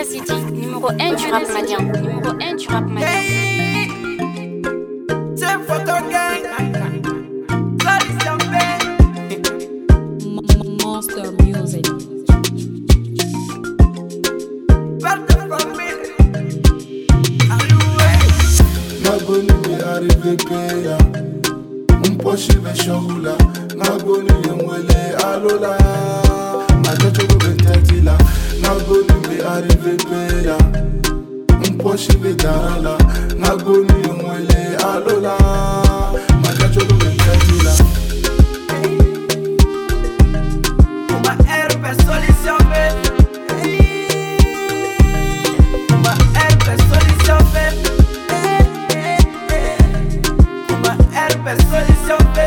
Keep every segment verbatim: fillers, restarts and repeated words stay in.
City, numéro un du rap malien. Numéro un du rap malien. Hey, c'est photo gang. Solution B. Monster Music. Parte famille. Alloué. Nagoni mi arrive peya Mposhi me shogula Nagoni yemwele alola Majacho go bentetila Nagoni mi arrive peya Mposhi me darala Nagoni yemwele alola Majacho go bentetila Uma herbe solution B. Uma herbe solution B. Uma herbe solution B.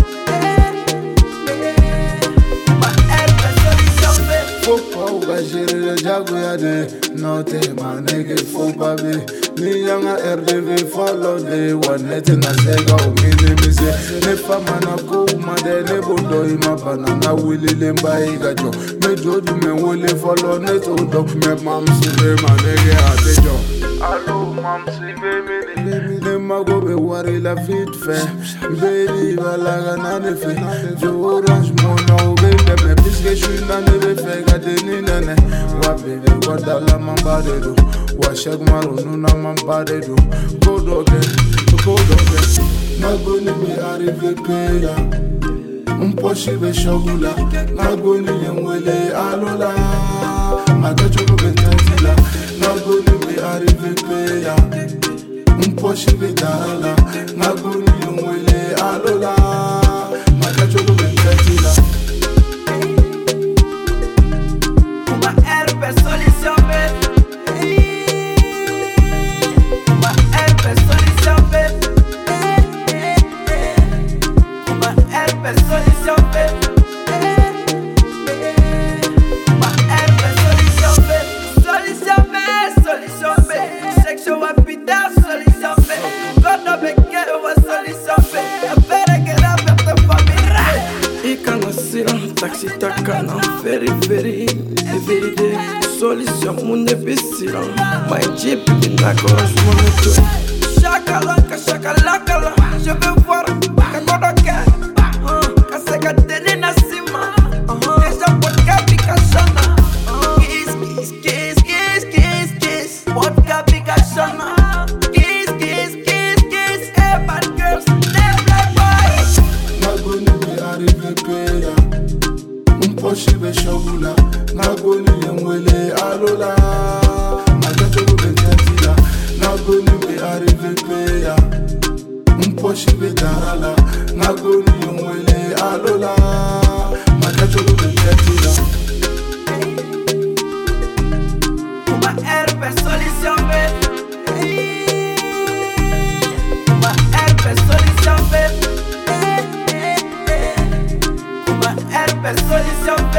Uma herbe solution B. Faut pas ougager le jago yade Note ma nege faut pas be Ni yanga R D V follow de Wanete na sega o mini mise Ne fama na kumade ne bondo ima banana Willy lemba igajo Me jodu me wole follow ne todo Me mam sibe ma nege atejo Allo mam sibe mini Ne mago be wari la fit fe Baby balaga na ne fe Jo orange mona o bende me Piske shui na ne be fe gade ni nene Wa bebe wada la mambade do Wa shag maru nuna mambade do Go doge, go doge Nagoni mi arrive peya Mposhi be shogula Nagoni yemwele alola Magacho go bentatila Nagoni mi arrive peya Mposhi be darala Nagoni yemwele alola Magacho go bentatila Uma herbe solution B. Uma herbe solution B. Uma herbe solution B. Uma herbe solution B. Solution B, solution B. Sexual rapida, solution B. God of a get over solution B. I better get up at the family. Ikana sila, taxi takana, very very everyday. Solution munde bisila, my jeep binakora shumoneto. Shakalaka, shakalaka, je veux voir kakodoke. Kaseka deni na sima, deja vodka bikashana. Kiss, kiss, kiss, kiss, kiss, kiss, vodka bikashana. Kiss, kiss, kiss, kiss, hey bad girls, they black boys. Nagoni mi arrive peya Mposhi be shogula Nagoni yemwele alola Magacho go bentatila Nagoni mi arrive peya Mposhi be darala Nagoni yemwele alola Magacho go bentatila Uma herbe solution B. Uma herbe solution B. Uma herbe solution B.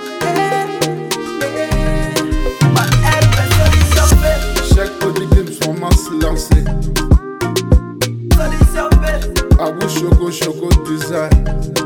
Uma herbe solution B. Chaque petit game son masse lancé Solution B. Abou choco choco design